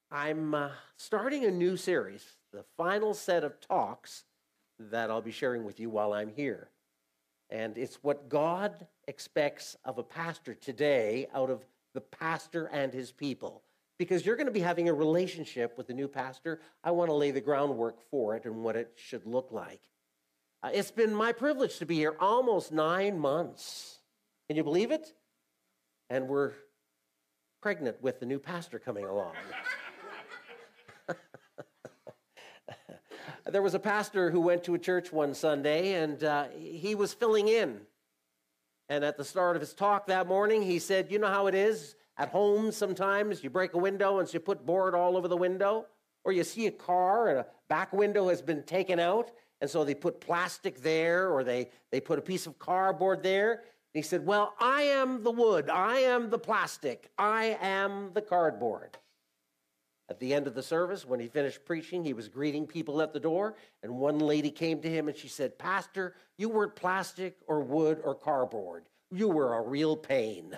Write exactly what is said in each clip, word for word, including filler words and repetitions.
I'm uh, starting a new series, the final set of talks that I'll be sharing with you while I'm here. And it's what God expects of a pastor today out of the pastor and his people. Because you're going to be having a relationship with the new pastor, I want to lay the groundwork for it and what it should look like. Uh, it's been my privilege to be here almost nine months. Can you believe it? And we're pregnant with the new pastor coming along. There was a pastor who went to a church one Sunday, and uh, he was filling in. And at the start of his talk that morning, he said, you know how it is at home sometimes? You break a window and so you put board all over the window. Or you see a car and a back window has been taken out, and so they put plastic there, or they, they put a piece of cardboard there. And he said, well, I am the wood. I am the plastic. I am the cardboard. At the end of the service, when he finished preaching, he was greeting people at the door, and one lady came to him and she said, Pastor, you weren't plastic or wood or cardboard. You were a real pain.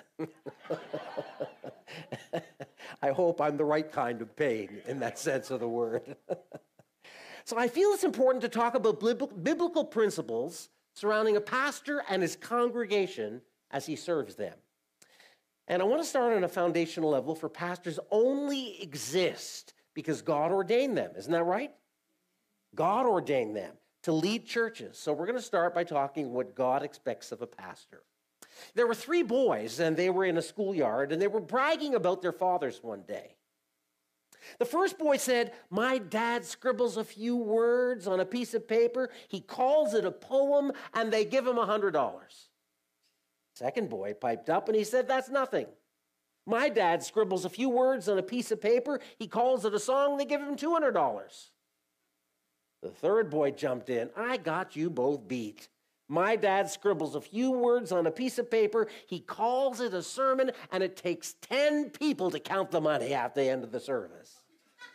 I hope I'm the right kind of pain in that sense of the word. So I feel it's important to talk about biblical principles surrounding a pastor and his congregation as he serves them. And I want to start on a foundational level, for pastors only exist because God ordained them. Isn't that right? God ordained them to lead churches. So we're going to start by talking what God expects of a pastor. There were three boys, and they were in a schoolyard, and they were bragging about their fathers one day. The first boy said, my dad scribbles a few words on a piece of paper. He calls it a poem, and they give him one hundred dollars. Second boy piped up and he said, that's nothing. My dad scribbles a few words on a piece of paper. He calls it a song. They give him two hundred dollars. The third boy jumped in. I got you both beat. My dad scribbles a few words on a piece of paper. He calls it a sermon, and it takes ten people to count the money at the end of the service.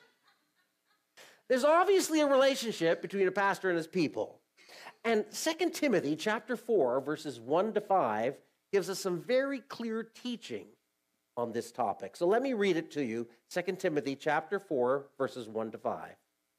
There's obviously a relationship between a pastor and his people. And Second Timothy chapter four, verses one to five, gives us some very clear teaching on this topic. So let me read it to you. Second Timothy chapter four, verses one to five.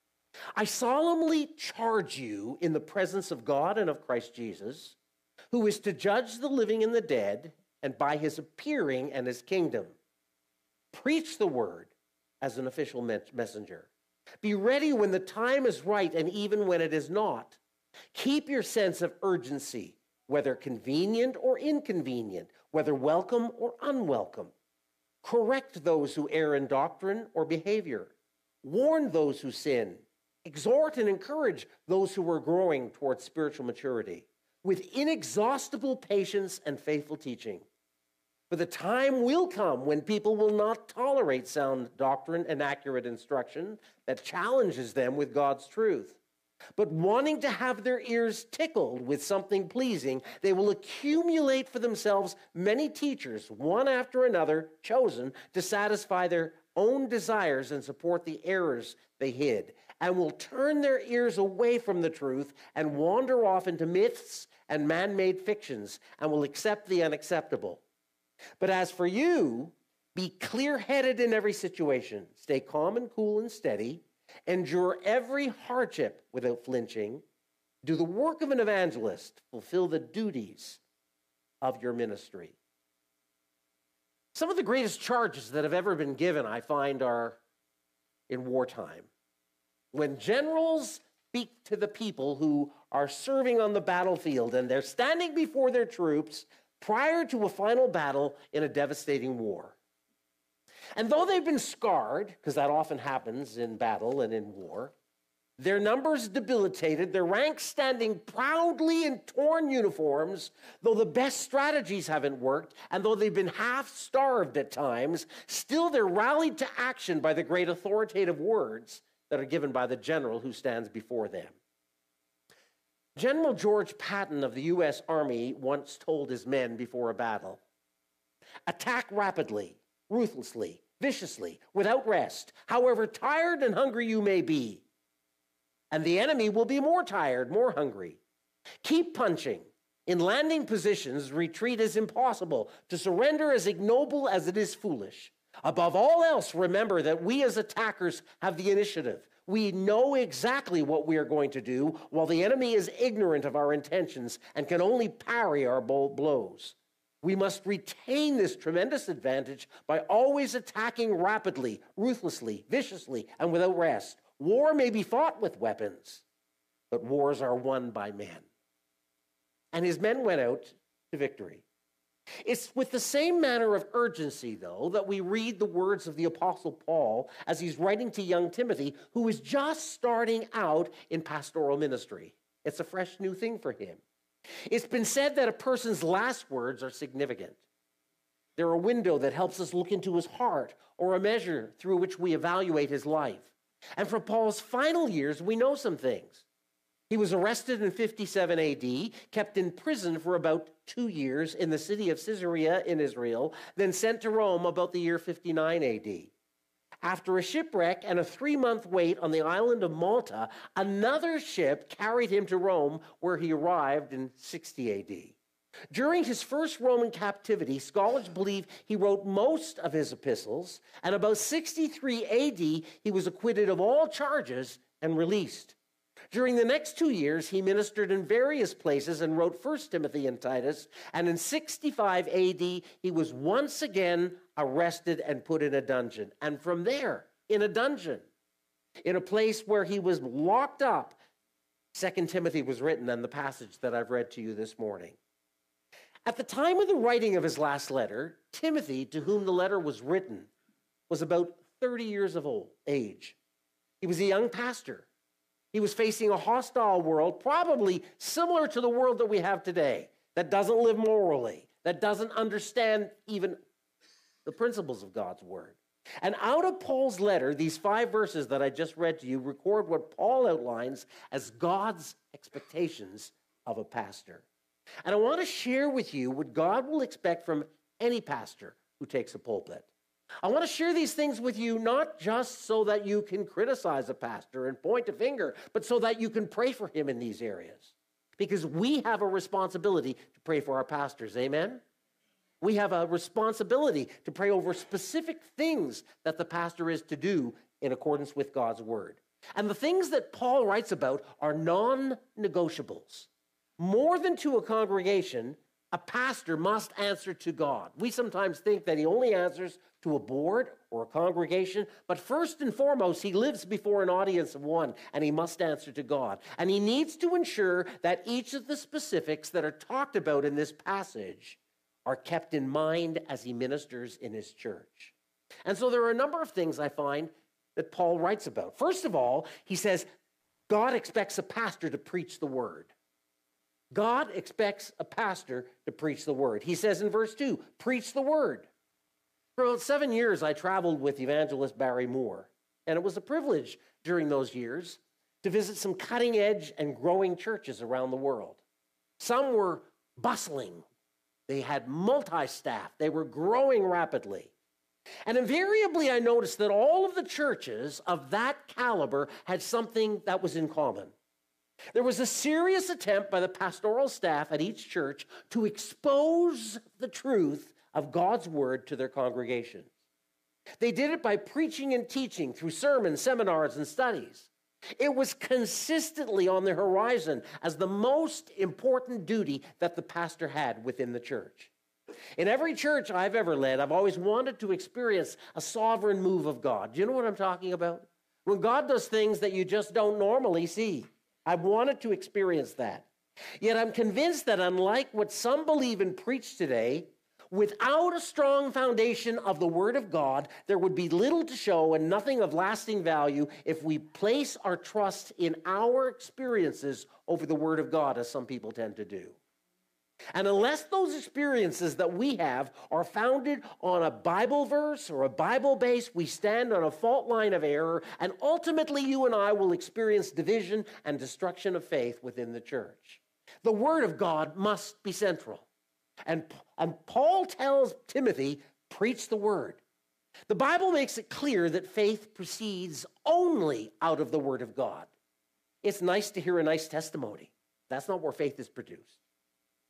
I solemnly charge you in the presence of God and of Christ Jesus, who is to judge the living and the dead, and by his appearing and his kingdom. Preach the word as an official messenger. Be ready when the time is right and even when it is not. Keep your sense of urgency, whether convenient or inconvenient, whether welcome or unwelcome. Correct those who err in doctrine or behavior. Warn those who sin. Exhort and encourage those who are growing towards spiritual maturity with inexhaustible patience and faithful teaching. For the time will come when people will not tolerate sound doctrine and accurate instruction that challenges them with God's truth. But wanting to have their ears tickled with something pleasing, they will accumulate for themselves many teachers, one after another, chosen to satisfy their own desires and support the errors they hid, and will turn their ears away from the truth and wander off into myths and man-made fictions, and will accept the unacceptable. But as for you, be clear-headed in every situation. Stay calm and cool and steady. Endure every hardship without flinching. Do the work of an evangelist. Fulfill the duties of your ministry. Some of the greatest charges that have ever been given, I find, are in wartime. When generals speak to the people who are serving on the battlefield and they're standing before their troops prior to a final battle in a devastating war. And though they've been scarred, because that often happens in battle and in war, their numbers debilitated, their ranks standing proudly in torn uniforms, though the best strategies haven't worked, and though they've been half-starved at times, still they're rallied to action by the great authoritative words that are given by the general who stands before them. General George Patton of the U S Army once told his men before a battle, attack rapidly, ruthlessly, viciously, without rest, however tired and hungry you may be. And the enemy will be more tired, more hungry. Keep punching. In landing positions, retreat is impossible. To surrender is ignoble as it is foolish. Above all else, remember that we as attackers have the initiative. We know exactly what we are going to do, while the enemy is ignorant of our intentions and can only parry our bold blows. We must retain this tremendous advantage by always attacking rapidly, ruthlessly, viciously, and without rest. War may be fought with weapons, but wars are won by men. And his men went out to victory. It's with the same manner of urgency, though, that we read the words of the Apostle Paul as he's writing to young Timothy, who is just starting out in pastoral ministry. It's a fresh new thing for him. It's been said that a person's last words are significant. They're a window that helps us look into his heart, or a measure through which we evaluate his life. And from Paul's final years, we know some things. He was arrested in fifty-seven A D, kept in prison for about two years in the city of Caesarea in Israel, then sent to Rome about the year fifty-nine A D. After a shipwreck and a three-month wait on the island of Malta, another ship carried him to Rome, where he arrived in sixty A D. During his first Roman captivity, scholars believe he wrote most of his epistles, and about sixty-three A D, he was acquitted of all charges and released. During the next two years, he ministered in various places and wrote First Timothy and Titus, and in sixty-five A D, he was once again arrested and put in a dungeon. And from there, in a dungeon, in a place where he was locked up, Second Timothy was written, and the passage that I've read to you this morning. At the time of the writing of his last letter, Timothy, to whom the letter was written, was about thirty years of old age. He was a young pastor. He was facing a hostile world, probably similar to the world that we have today, that doesn't live morally, that doesn't understand even the principles of God's word. And out of Paul's letter, these five verses that I just read to you record what Paul outlines as God's expectations of a pastor. And I want to share with you what God will expect from any pastor who takes a pulpit. I want to share these things with you not just so that you can criticize a pastor and point a finger, but so that you can pray for him in these areas. Because we have a responsibility to pray for our pastors, amen? We have a responsibility to pray over specific things that the pastor is to do in accordance with God's word. And the things that Paul writes about are non-negotiables. More than to a congregation, a pastor must answer to God. We sometimes think that he only answers to a board or a congregation, but first and foremost, he lives before an audience of one, and he must answer to God. And he needs to ensure that each of the specifics that are talked about in this passage are kept in mind as he ministers in his church. And so there are a number of things I find that Paul writes about. First of all, he says, God expects a pastor to preach the word. God expects a pastor to preach the word. He says in verse two, preach the word. For about seven years, I traveled with evangelist Barry Moore, and it was a privilege during those years to visit some cutting-edge and growing churches around the world. Some were bustling. They had multi-staff. They were growing rapidly. And invariably, I noticed that all of the churches of that caliber had something that was in common. There was a serious attempt by the pastoral staff at each church to expose the truth of God's word to their congregations. They did it by preaching and teaching through sermons, seminars, and studies. It was consistently on the horizon as the most important duty that the pastor had within the church. In every church I've ever led, I've always wanted to experience a sovereign move of God. Do you know what I'm talking about? When God does things that you just don't normally see. I've wanted to experience that. Yet I'm convinced that unlike what some believe and preach today, without a strong foundation of the Word of God, there would be little to show and nothing of lasting value if we place our trust in our experiences over the Word of God, as some people tend to do. And unless those experiences that we have are founded on a Bible verse or a Bible base, we stand on a fault line of error, and ultimately you and I will experience division and destruction of faith within the church. The Word of God must be central. And, and Paul tells Timothy, preach the Word. The Bible makes it clear that faith proceeds only out of the Word of God. It's nice to hear a nice testimony. That's not where faith is produced.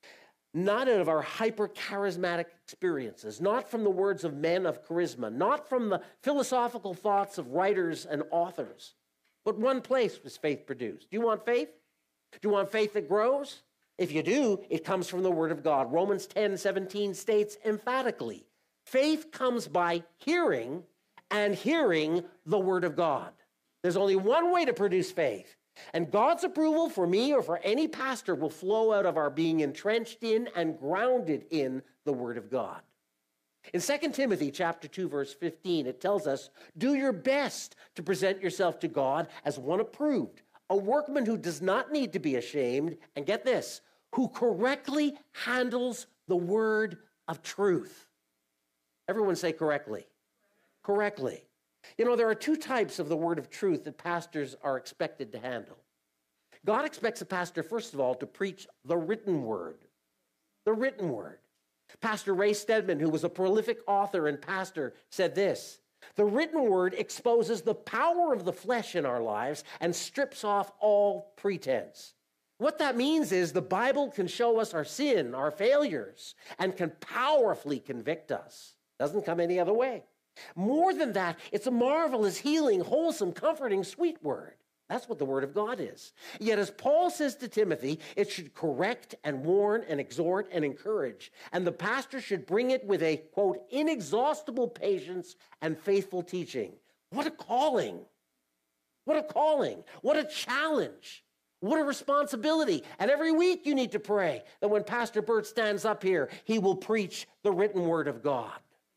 not out of our hyper-charismatic experiences, not from the words of men of charisma, not from the philosophical thoughts of writers and authors, but one place was faith produced. Do you want faith? Do you want faith that grows? If you do, it comes from the Word of God. Romans ten seventeen states emphatically, faith comes by hearing, and hearing the Word of God. There's only one way to produce faith, and God's approval for me or for any pastor will flow out of our being entrenched in and grounded in the Word of God. In Second Timothy chapter two, verse fifteen, it tells us, do your best to present yourself to God as one approved, a workman who does not need to be ashamed, and get this, who correctly handles the word of truth. Everyone say correctly. Correctly. You know, there are two types of the word of truth that pastors are expected to handle. God expects a pastor, first of all, to preach the written word. The written word. Pastor Ray Stedman, who was a prolific author and pastor, said this, the written word exposes the power of the flesh in our lives and strips off all pretense. What that means is the Bible can show us our sin, our failures, and can powerfully convict us. Doesn't come any other way. More than that, it's a marvelous, healing, wholesome, comforting, sweet word. That's what the word of God is. Yet as Paul says to Timothy, it should correct and warn and exhort and encourage. And the pastor should bring it with a, quote, inexhaustible patience and faithful teaching. What a calling. What a calling. What a challenge. What a responsibility. And every week you need to pray that when Pastor Bert stands up here, he will preach the written word of God.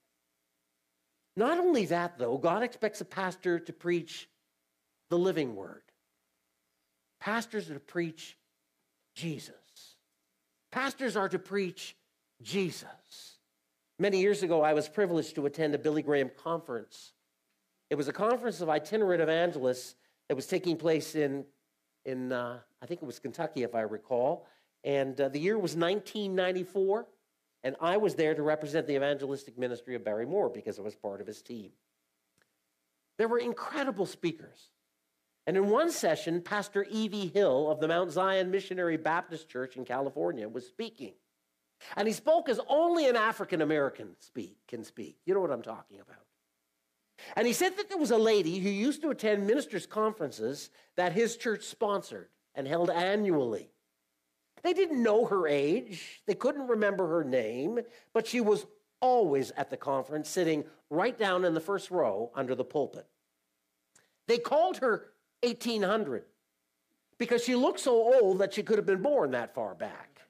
Not only that, though, God expects a pastor to preach the living word. Pastors are to preach Jesus. Pastors are to preach Jesus. Many years ago, I was privileged to attend a Billy Graham conference. It was a conference of itinerant evangelists that was taking place in in, uh, I think it was Kentucky, if I recall. And uh, the year was nineteen ninety-four, and I was there to represent the evangelistic ministry of Barry Moore because I was part of his team. There were incredible speakers. And in one session, Pastor Evie Hill of the Mount Zion Missionary Baptist Church in California was speaking. And he spoke as only an African-American speak can speak. You know what I'm talking about. And he said that there was a lady who used to attend ministers' conferences that his church sponsored and held annually. They didn't know her age. They couldn't remember her name, but she was always at the conference, sitting right down in the first row under the pulpit. They called her eighteen hundred because she looked so old that she could have been born that far back.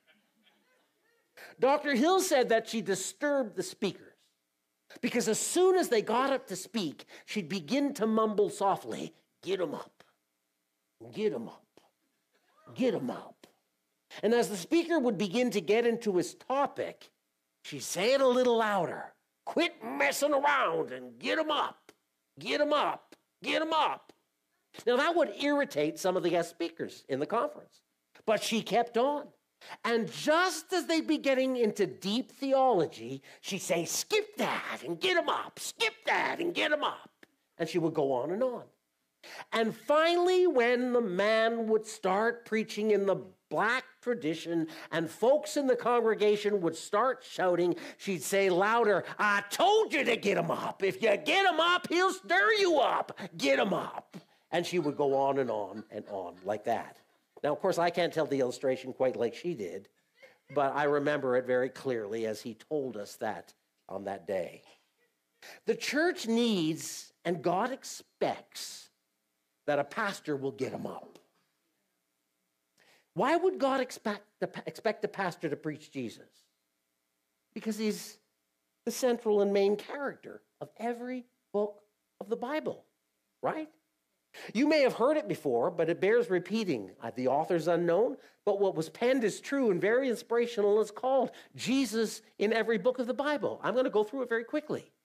Doctor Hill said that she disturbed the speakers, because as soon as they got up to speak, she'd begin to mumble softly, get 'em up, get 'em up, get 'em up. And as the speaker would begin to get into his topic, she'd say it a little louder, quit messing around and get 'em up, get 'em up, get 'em up. Now that would irritate some of the guest speakers in the conference, but she kept on. And just as they'd be getting into deep theology, she'd say, skip that and get 'em up, skip that and get 'em up. And she would go on and on. And finally, when the man would start preaching in the black tradition and folks in the congregation would start shouting, she'd say louder, I told you to get 'em up. If you get 'em up, he'll stir you up. Get 'em up. And she would go on and on and on like that. Now, of course, I can't tell the illustration quite like she did, but I remember it very clearly as he told us that on that day. The church needs, and God expects, that a pastor will get him up. Why would God expect the, expect the pastor to preach Jesus? Because he's the central and main character of every book of the Bible, right? You may have heard it before, but it bears repeating. The author's unknown, but what was penned is true and very inspirational. It's called Jesus in every book of the Bible. I'm going to go through it very quickly.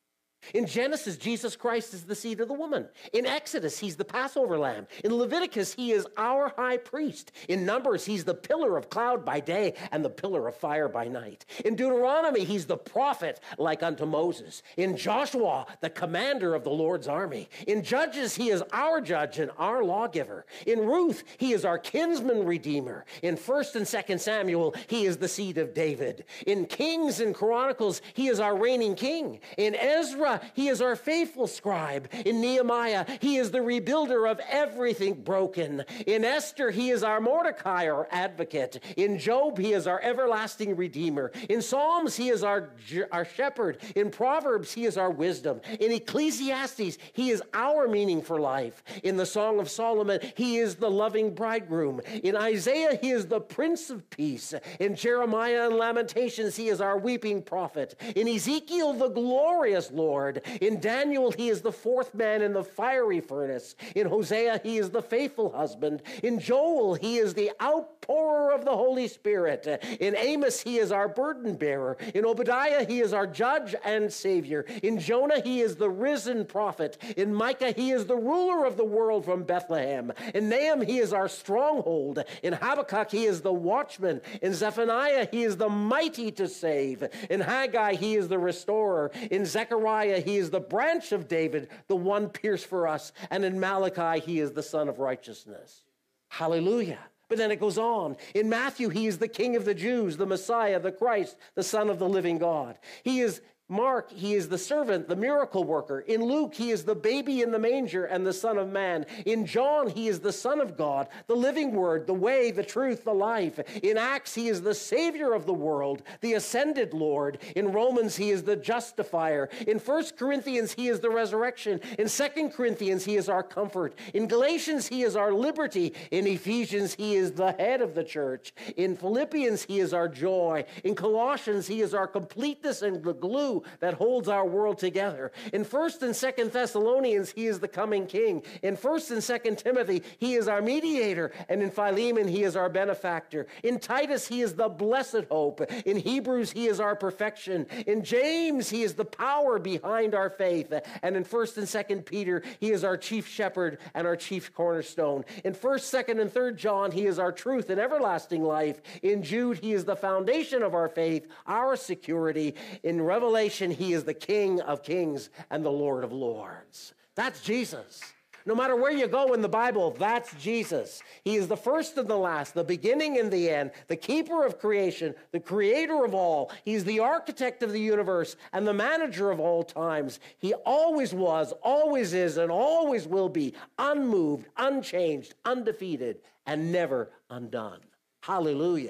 In Genesis, Jesus Christ is the seed of the woman. In Exodus, he's the Passover lamb. In Leviticus, he is our high priest. In Numbers, he's the pillar of cloud by day and the pillar of fire by night. In Deuteronomy, he's the prophet like unto Moses. In Joshua, the commander of the Lord's army. In Judges, he is our judge and our lawgiver. In Ruth, he is our kinsman redeemer. In First and Second Samuel, he is the seed of David. In Kings and Chronicles, he is our reigning king. In Ezra, he is our faithful scribe. In Nehemiah, he is the rebuilder of everything broken. In Esther, he is our Mordecai, our advocate. In Job, he is our everlasting redeemer. In Psalms, he is our, our shepherd. In Proverbs, he is our wisdom. In Ecclesiastes, he is our meaning for life. In the Song of Solomon, he is the loving bridegroom. In Isaiah, he is the Prince of Peace. In Jeremiah and Lamentations, he is our weeping prophet. In Ezekiel, the glorious Lord. In Daniel, he is the fourth man in the fiery furnace. In Hosea, he is the faithful husband. In Joel, he is the outpourer of the Holy Spirit. In Amos, he is our burden bearer. In Obadiah, he is our judge and savior. In Jonah, he is the risen prophet. In Micah, he is the ruler of the world from Bethlehem. In Nahum, he is our stronghold. In Habakkuk, he is the watchman. In Zephaniah, he is the mighty to save. In Haggai, he is the restorer. In Zechariah, he is the branch of David, the one pierced for us. And in Malachi, he is the Son of righteousness. Hallelujah. But then it goes on. In Matthew, he is the King of the Jews, the Messiah, the Christ, the Son of the living God. He is Mark, he is the servant, the miracle worker. In Luke, he is the baby in the manger and the Son of Man. In John, he is the Son of God, the living Word, the way, the truth, the life. In Acts, he is the Savior of the world, the ascended Lord. In Romans, he is the justifier. In First Corinthians, he is the resurrection. In Second Corinthians, he is our comfort. In Galatians, he is our liberty. In Ephesians, he is the head of the church. In Philippians, he is our joy. In Colossians, he is our completeness and the glue that holds our world together. In First and Second Thessalonians, he is the coming king. In First and Second Timothy, he is our mediator. And in Philemon, he is our benefactor. In Titus, he is the blessed hope. In Hebrews, he is our perfection. In James, he is the power behind our faith. And in First and Second Peter, he is our chief shepherd and our chief cornerstone. In First, Second, and Third John, he is our truth and everlasting life. In Jude, he is the foundation of our faith, our security. In Revelation, he is the King of kings and the Lord of lords. That's Jesus. No matter where you go in the Bible, that's Jesus. He is the first and the last, the beginning and the end, the keeper of creation, the creator of all. He's the architect of the universe and the manager of all times. He always was, always is, and always will be unmoved, unchanged, undefeated, and never undone. Hallelujah.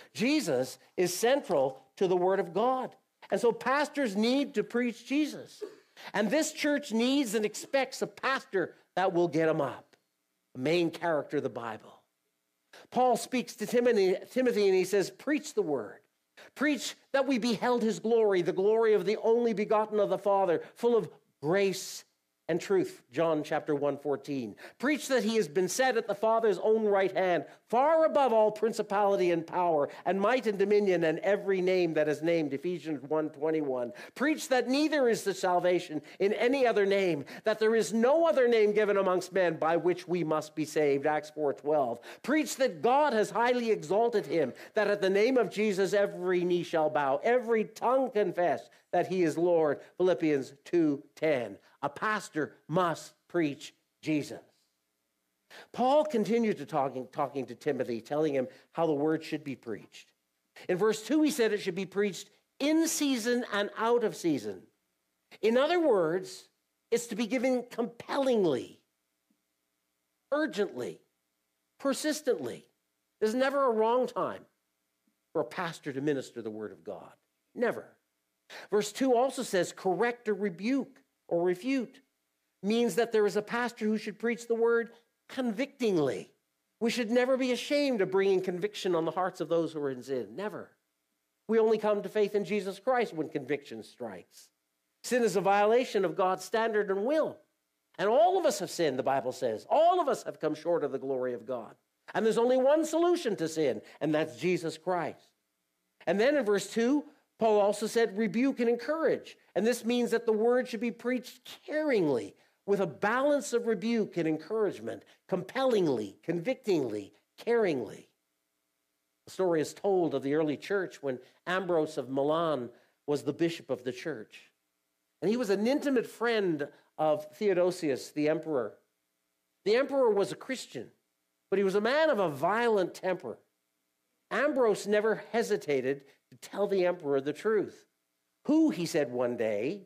Jesus is central to the Word of God. And so pastors need to preach Jesus. And this church needs and expects a pastor that will get them up. A main character of the Bible. Paul speaks to Timothy, Timothy and he says, preach the word. Preach that we beheld his glory, the glory of the only begotten of the Father, full of grace and truth, John chapter one fourteen. Preach that he has been set at the Father's own right hand, far above all principality and power, and might and dominion, and every name that is named, Ephesians one twenty-one. Preach that neither is the salvation in any other name, that there is no other name given amongst men by which we must be saved, Acts four twelve. Preach that God has highly exalted him, that at the name of Jesus every knee shall bow, every tongue confess that he is Lord, Philippians two ten. A pastor must preach Jesus. Paul continued to talking, talking to Timothy, telling him how the word should be preached. In verse two, he said it should be preached in season and out of season. In other words, it's to be given compellingly, urgently, persistently. There's never a wrong time for a pastor to minister the word of God. Never. Verse two also says correct or rebuke or refute. Means that there is a pastor who should preach the word convictingly. We should never be ashamed of bringing conviction on the hearts of those who are in sin. Never. We only come to faith in Jesus Christ when conviction strikes. Sin is a violation of God's standard and will. And all of us have sinned, the Bible says. All of us have come short of the glory of God. And there's only one solution to sin, and that's Jesus Christ. And then in verse two, Paul also said rebuke and encourage. And this means that the word should be preached caringly, with a balance of rebuke and encouragement, compellingly, convictingly, caringly. The story is told of the early church when Ambrose of Milan was the bishop of the church. And he was an intimate friend of Theodosius, the emperor. The emperor was a Christian, but he was a man of a violent temper. Ambrose never hesitated to tell the emperor the truth. Who, he said one day,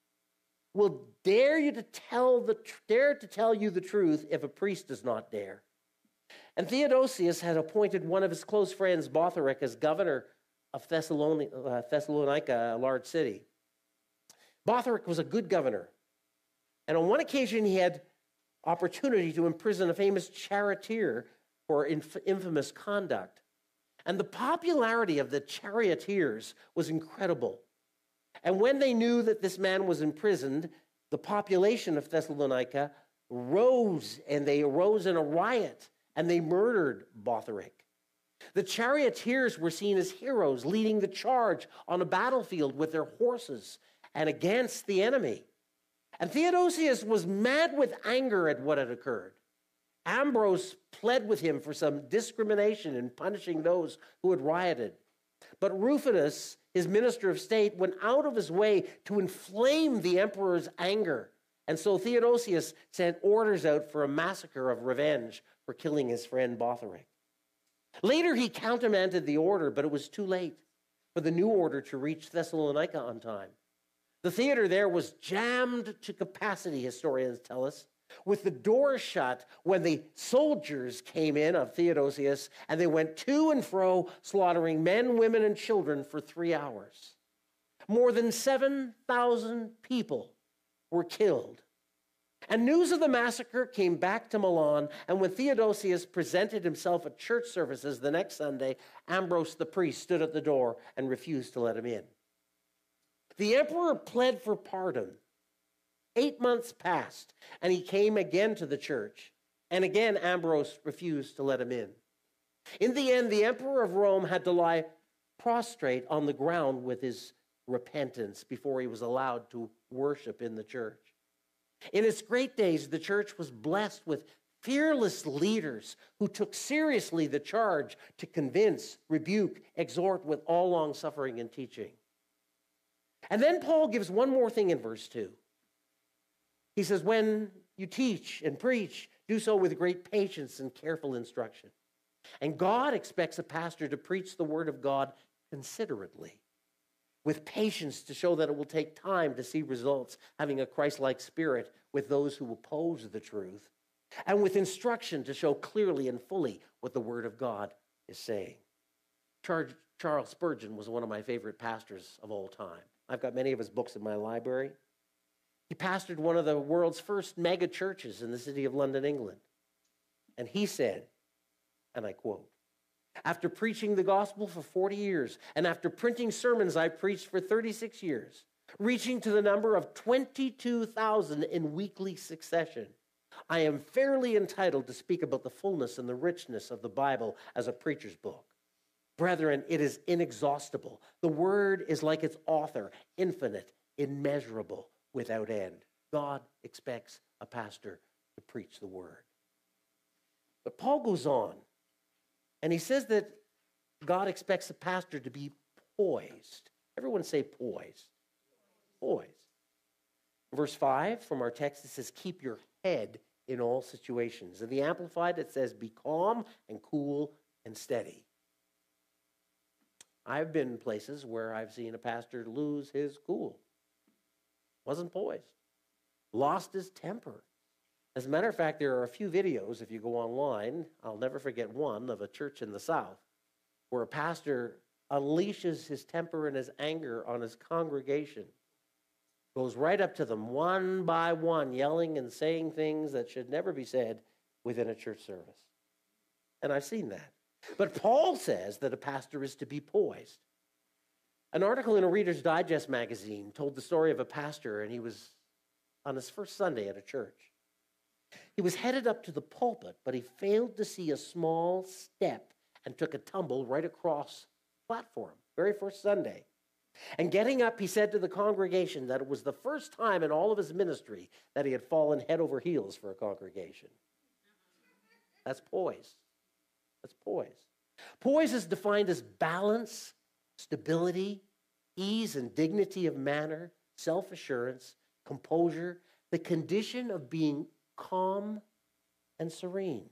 will dare you to tell the dare to tell you the truth if a priest does not dare? And Theodosius had appointed one of his close friends, Botheric, as governor of Thessalonica, uh, Thessalonica, a large city. Botheric was a good governor, and on one occasion he had opportunity to imprison a famous charioteer for inf- infamous conduct. And the popularity of the charioteers was incredible. And when they knew that this man was imprisoned, the population of Thessalonica rose, and they arose in a riot, and they murdered Botheric. The charioteers were seen as heroes, leading the charge on a battlefield with their horses and against the enemy. And Theodosius was mad with anger at what had occurred. Ambrose pled with him for some discrimination in punishing those who had rioted. But Rufinus, his minister of state, went out of his way to inflame the emperor's anger. And so Theodosius sent orders out for a massacre of revenge for killing his friend Botheric. Later he countermanded the order, but it was too late for the new order to reach Thessalonica on time. The theater there was jammed to capacity, historians tell us, with the doors shut when the soldiers came in of Theodosius, and they went to and fro, slaughtering men, women, and children for three hours. More than seven thousand people were killed. And news of the massacre came back to Milan, and when Theodosius presented himself at church services the next Sunday, Ambrose the priest stood at the door and refused to let him in. The emperor pled for pardon. Eight months passed, and he came again to the church, and again Ambrose refused to let him in. In the end, the emperor of Rome had to lie prostrate on the ground with his repentance before he was allowed to worship in the church. In its great days, the church was blessed with fearless leaders who took seriously the charge to convince, rebuke, exhort with all long-suffering and teaching. And then Paul gives one more thing in verse two. He says, when you teach and preach, do so with great patience and careful instruction. And God expects a pastor to preach the word of God considerately, with patience to show that it will take time to see results, having a Christ-like spirit with those who oppose the truth, and with instruction to show clearly and fully what the word of God is saying. Charles Spurgeon was one of my favorite pastors of all time. I've got many of his books in my library. He pastored one of the world's first mega churches in the city of London, England. And he said, and I quote, "After preaching the gospel for forty years, and after printing sermons I preached for thirty-six years, reaching to the number of twenty-two thousand in weekly succession, I am fairly entitled to speak about the fullness and the richness of the Bible as a preacher's book. Brethren, it is inexhaustible. The word is like its author, infinite, immeasurable, without end." God expects a pastor to preach the word. But Paul goes on, and he says that God expects a pastor to be poised. Everyone say poised. Poised. Verse five from our text, it says, keep your head in all situations. In the Amplified, it says, be calm and cool and steady. I've been in places where I've seen a pastor lose his cool. Wasn't poised. Lost his temper. As a matter of fact, there are a few videos, if you go online, I'll never forget one of a church in the South, where a pastor unleashes his temper and his anger on his congregation, goes right up to them one by one, yelling and saying things that should never be said within a church service. And I've seen that. But Paul says that a pastor is to be poised. An article in a Reader's Digest magazine told the story of a pastor, and he was on his first Sunday at a church. He was headed up to the pulpit, but he failed to see a small step and took a tumble right across the platform, very first Sunday. And getting up, he said to the congregation that it was the first time in all of his ministry that he had fallen head over heels for a congregation. That's poise. That's poise. Poise is defined as balance, stability, ease and dignity of manner, self-assurance, composure, the condition of being calm and serene.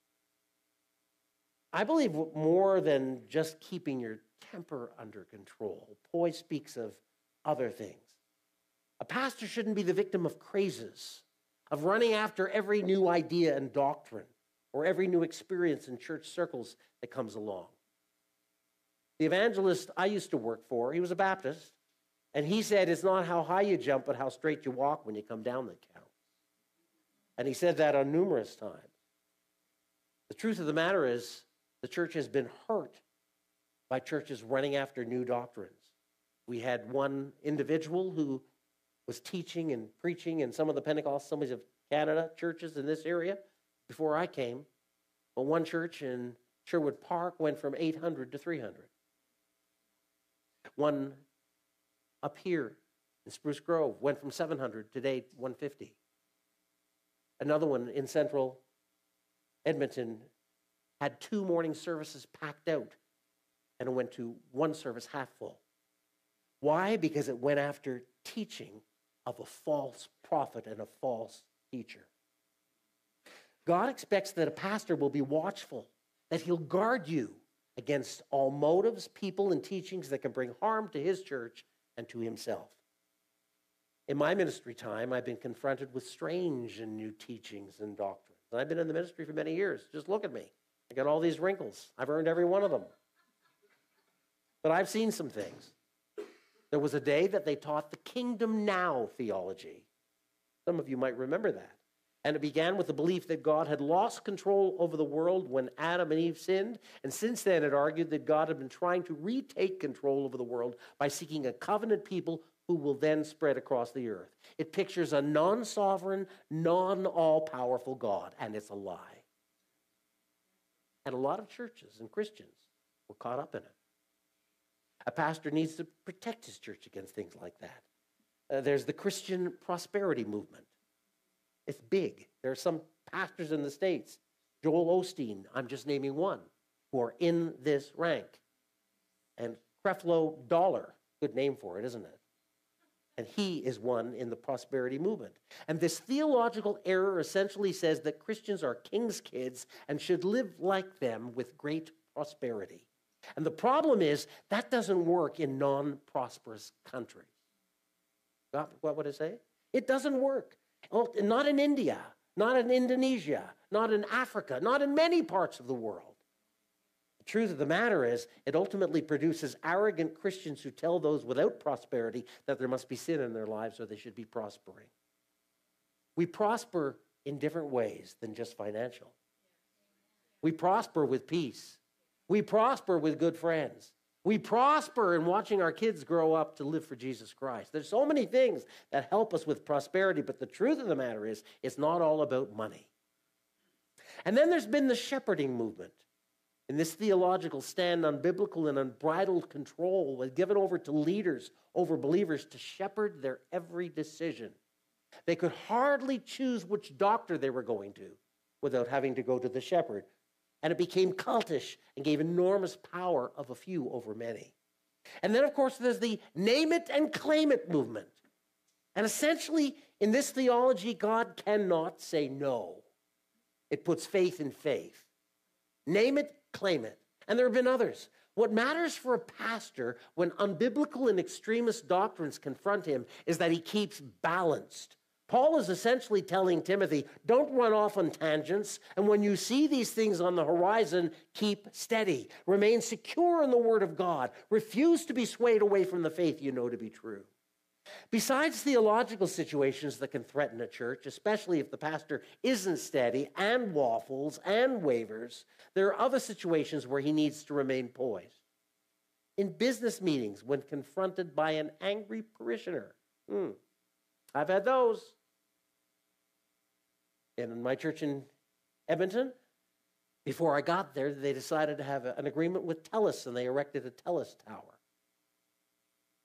I believe more than just keeping your temper under control. Poise speaks of other things. A pastor shouldn't be the victim of crazes, of running after every new idea and doctrine, or every new experience in church circles that comes along. The evangelist I used to work for, he was a Baptist, and he said, it's not how high you jump, but how straight you walk when you come down that counts. And he said that on numerous times. The truth of the matter is, the church has been hurt by churches running after new doctrines. We had one individual who was teaching and preaching in some of the Pentecostal Assemblies of Canada churches in this area before I came. But one church in Sherwood Park went from eight hundred to three hundred. One up here in Spruce Grove went from seven hundred to today one hundred fifty. Another one in central Edmonton had two morning services packed out, and it went to one service half full. Why? Because it went after teaching of a false prophet and a false teacher. God expects that a pastor will be watchful, that he'll guard you against all motives, people, and teachings that can bring harm to his church and to himself. In my ministry time, I've been confronted with strange and new teachings and doctrines. And I've been in the ministry for many years. Just look at me. I got all these wrinkles. I've earned every one of them. But I've seen some things. There was a day that they taught the kingdom now theology. Some of you might remember that. And it began with the belief that God had lost control over the world when Adam and Eve sinned. And since then, it argued that God had been trying to retake control over the world by seeking a covenant people who will then spread across the earth. It pictures a non-sovereign, non-all-powerful God, and it's a lie. And a lot of churches and Christians were caught up in it. A pastor needs to protect his church against things like that. Uh, there's the Christian prosperity movement. It's big. There are some pastors in the States, Joel Osteen, I'm just naming one, who are in this rank. And Creflo Dollar, good name for it, isn't it? And he is one in the prosperity movement. And this theological error essentially says that Christians are king's kids and should live like them with great prosperity. And the problem is that doesn't work in non-prosperous countries. Got what would I say? It doesn't work. Not in India, not in Indonesia, not in Africa, not in many parts of the world. The truth of the matter is, it ultimately produces arrogant Christians who tell those without prosperity that there must be sin in their lives or they should be prospering. We prosper in different ways than just financial. We prosper with peace. We prosper with good friends. We prosper in watching our kids grow up to live for Jesus Christ. There's so many things that help us with prosperity, but the truth of the matter is, it's not all about money. And then there's been the shepherding movement. In this theological stand on biblical and unbridled control was given over to leaders, over believers, to shepherd their every decision. They could hardly choose which doctor they were going to without having to go to the shepherd. And it became cultish and gave enormous power of a few over many. And then, of course, there's the name it and claim it movement. And essentially, in this theology, God cannot say no. It puts faith in faith. Name it, claim it. And there have been others. What matters for a pastor when unbiblical and extremist doctrines confront him is that he keeps balanced. Paul is essentially telling Timothy, don't run off on tangents, and when you see these things on the horizon, keep steady. Remain secure in the word of God. Refuse to be swayed away from the faith you know to be true. Besides theological situations that can threaten a church, especially if the pastor isn't steady and waffles and wavers, there are other situations where he needs to remain poised. In business meetings, when confronted by an angry parishioner. Hmm, I've had those. In my church in Edmonton, before I got there, they decided to have an agreement with TELUS, and they erected a TELUS tower.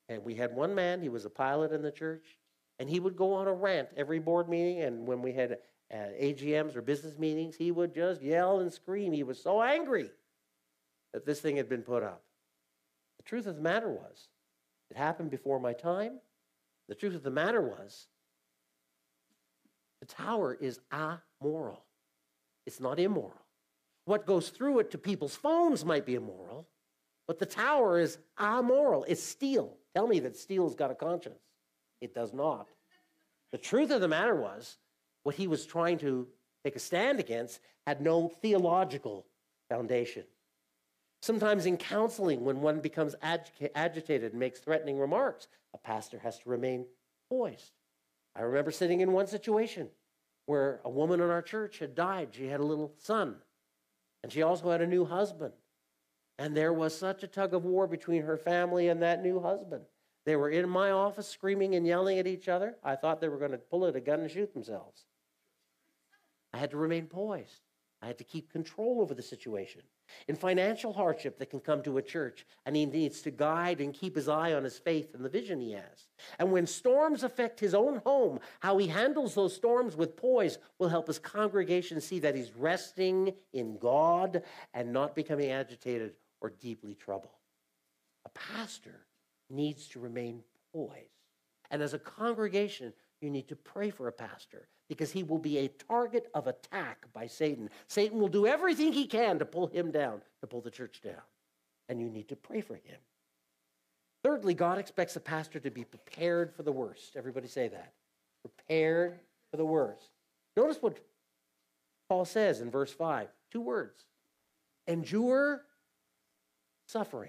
And we had one man, he was a pilot in the church, and he would go on a rant every board meeting, and when we had uh, A G Ms or business meetings, he would just yell and scream. He was so angry that this thing had been put up. The truth of the matter was, it happened before my time. The truth of the matter was, the tower is amoral. It's not immoral. What goes through it to people's phones might be immoral, but the tower is amoral. It's steel. Tell me that steel's got a conscience. It does not. The truth of the matter was, what he was trying to take a stand against had no theological foundation. Sometimes in counseling, when one becomes ag- agitated and makes threatening remarks, a pastor has to remain poised. I remember sitting in one situation where a woman in our church had died. She had a little son, and she also had a new husband. And there was such a tug of war between her family and that new husband. They were in my office screaming and yelling at each other. I thought they were going to pull out a gun and shoot themselves. I had to remain poised. I had to keep control over the situation. In financial hardship that can come to a church, and he needs to guide and keep his eye on his faith and the vision he has. And when storms affect his own home, how he handles those storms with poise will help his congregation see that he's resting in God and not becoming agitated or deeply troubled. A pastor needs to remain poised. And as a congregation, you need to pray for a pastor because he will be a target of attack by Satan. Satan will do everything he can to pull him down, to pull the church down. And you need to pray for him. Thirdly, God expects a pastor to be prepared for the worst. Everybody say that. Prepared for the worst. Notice what Paul says in verse five. Two words. Endure suffering.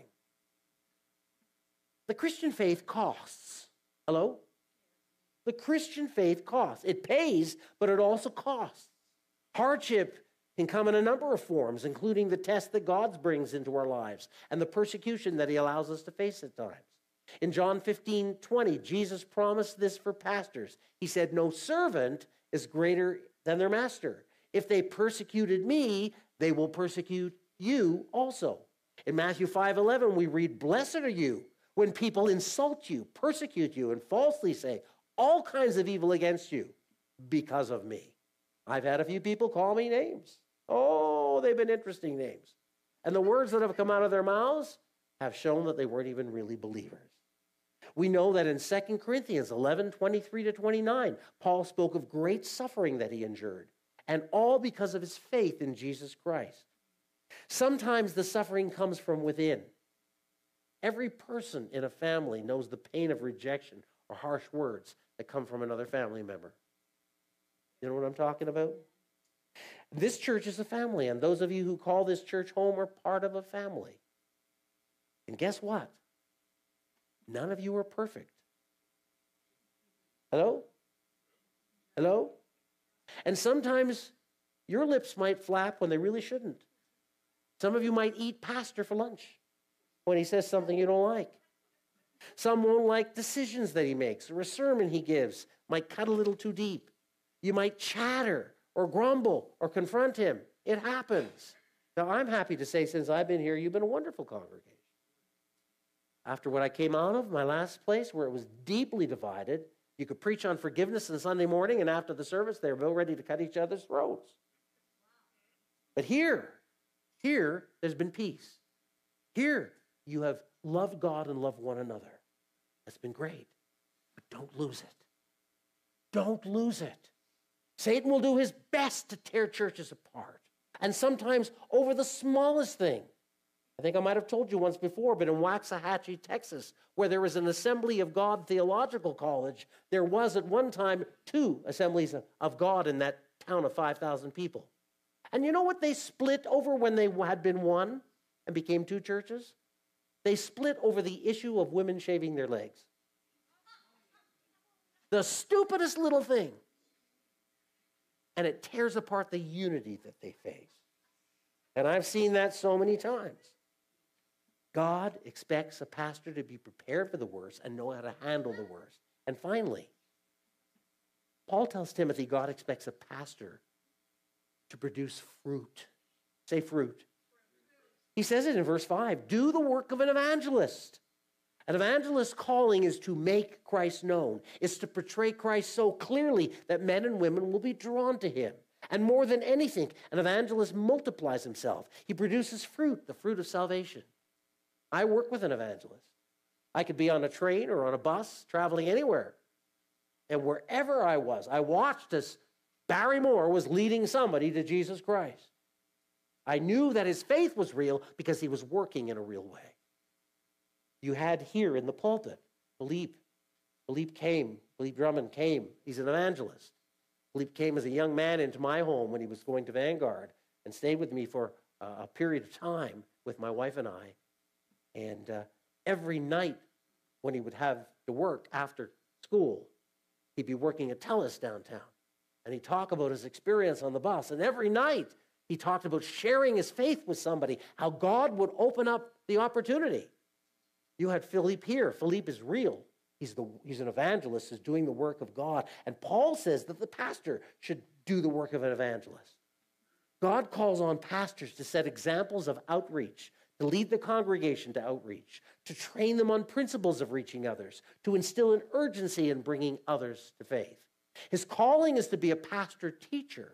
The Christian faith costs. Hello? The Christian faith costs. It pays, but it also costs. Hardship can come in a number of forms, including the test that God brings into our lives and the persecution that he allows us to face at times. In John fifteen twenty, Jesus promised this for pastors. He said, "No servant is greater than their master. If they persecuted me, they will persecute you also." In Matthew five eleven, we read, "Blessed are you when people insult you, persecute you, and falsely say all kinds of evil against you because of me." I've had a few people call me names. Oh, they've been interesting names. And the words that have come out of their mouths have shown that they weren't even really believers. We know that in Second Corinthians eleven twenty-three to twenty-nine, Paul spoke of great suffering that he endured, and all because of his faith in Jesus Christ. Sometimes the suffering comes from within. Every person in a family knows the pain of rejection or harsh words that come from another family member. You know what I'm talking about? This church is a family, and those of you who call this church home are part of a family. And guess what? None of you are perfect. Hello? Hello? And sometimes your lips might flap when they really shouldn't. Some of you might eat pastor for lunch when he says something you don't like. Some won't like decisions that he makes or a sermon he gives might cut a little too deep. You might chatter or grumble or confront him. It happens. Now, I'm happy to say since I've been here, you've been a wonderful congregation. After what I came out of, my last place where it was deeply divided, you could preach on forgiveness on Sunday morning, and after the service, they were both ready to cut each other's throats. But here, here, there's been peace. Here, you have loved God and loved one another. That's been great. But don't lose it. Don't lose it. Satan will do his best to tear churches apart. And sometimes over the smallest thing. I think I might have told you once before, but in Waxahachie, Texas, where there was an Assembly of God theological college, there was at one time two assemblies of God in that town of five thousand people. And you know what they split over when they had been one and became two churches? They split over the issue of women shaving their legs. The stupidest little thing. And it tears apart the unity that they face. And I've seen that so many times. God expects a pastor to be prepared for the worst and know how to handle the worst. And finally, Paul tells Timothy God expects a pastor to produce fruit. Say fruit. He says it in verse five. Do the work of an evangelist. An evangelist's calling is to make Christ known, is to portray Christ so clearly that men and women will be drawn to him. And more than anything, an evangelist multiplies himself. He produces fruit, the fruit of salvation. I work with an evangelist. I could be on a train or on a bus, traveling anywhere. And wherever I was, I watched as Barry Moore was leading somebody to Jesus Christ. I knew that his faith was real because he was working in a real way. You had here in the pulpit, Philippe. Philippe came. Philippe Drummond came. He's an evangelist. Philippe came as a young man into my home when he was going to Vanguard and stayed with me for uh, a period of time with my wife and I. And uh, every night when he would have to work after school, he'd be working at TELUS downtown. And he'd talk about his experience on the bus. And every night he talked about sharing his faith with somebody, how God would open up the opportunity. You had Philippe here. Philippe is real. He's, the, he's an evangelist, is doing the work of God. And Paul says that the pastor should do the work of an evangelist. God calls on pastors to set examples of outreach, to lead the congregation to outreach, to train them on principles of reaching others, to instill an urgency in bringing others to faith. His calling is to be a pastor-teacher.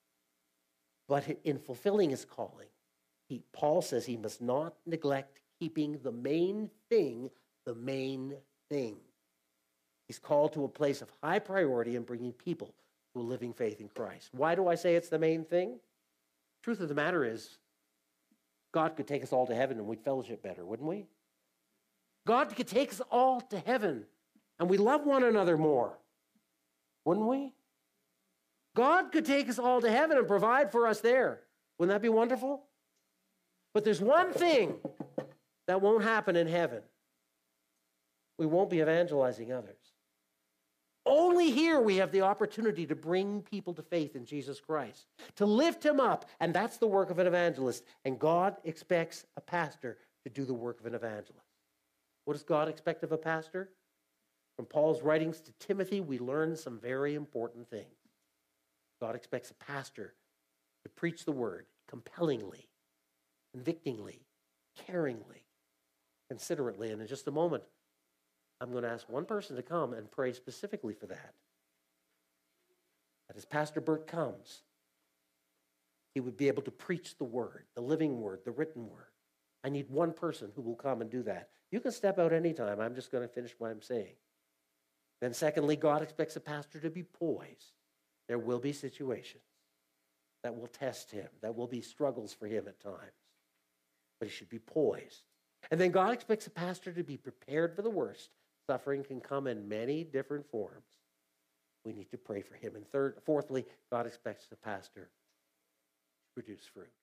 But in fulfilling his calling, he, Paul says he must not neglect keeping the main thing the main thing. He's called to a place of high priority in bringing people to a living faith in Christ. Why do I say it's the main thing? Truth of the matter is, God could take us all to heaven and we'd fellowship better, wouldn't we? God could take us all to heaven and we love one another more, wouldn't we? God could take us all to heaven and provide for us there. Wouldn't that be wonderful? But there's one thing that won't happen in heaven. We won't be evangelizing others. Only here we have the opportunity to bring people to faith in Jesus Christ, to lift him up, and that's the work of an evangelist. And God expects a pastor to do the work of an evangelist. What does God expect of a pastor? From Paul's writings to Timothy, we learn some very important things. God expects a pastor to preach the word compellingly, convictingly, caringly, considerately. And in just a moment, I'm going to ask one person to come and pray specifically for that. That as Pastor Bert comes, he would be able to preach the word, the living word, the written word. I need one person who will come and do that. You can step out anytime. I'm just going to finish what I'm saying. Then secondly, God expects a pastor to be poised. There will be situations that will test him, that will be struggles for him at times. But he should be poised. And then God expects a pastor to be prepared for the worst. Suffering can come in many different forms. We need to pray for him. And third, fourthly, God expects the pastor to produce fruit.